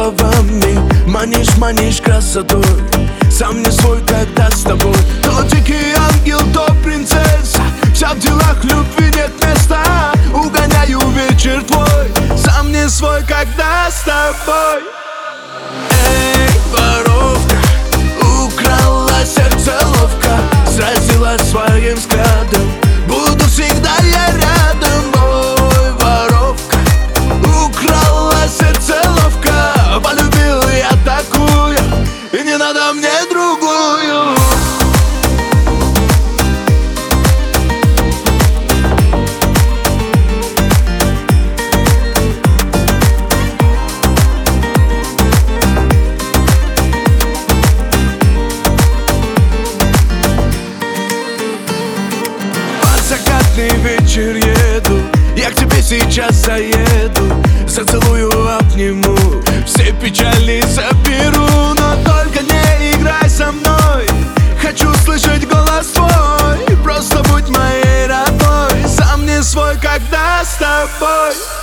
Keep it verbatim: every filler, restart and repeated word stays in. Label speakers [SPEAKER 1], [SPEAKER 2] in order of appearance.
[SPEAKER 1] словами, манишь, манишь красотой. Сам не свой, когда с тобой. То дикий ангел, то принцесса, вся в делах любви нет места. Угоняю вечер твой, сам не свой, когда с тобой. Эй, воровка, украла сердце ловко, сразила своим взглядом. Буду всегда я рядом. Ой, воровка, украла сердце ловко, полюбил я такую, и не надо мне другую. Закатный вечер еду, я к тебе сейчас заеду. Зацелую, обниму, все печали заберу. Но только не играй со мной, хочу слышать голос твой. Просто будь моей родной, сам не свой, когда с тобой.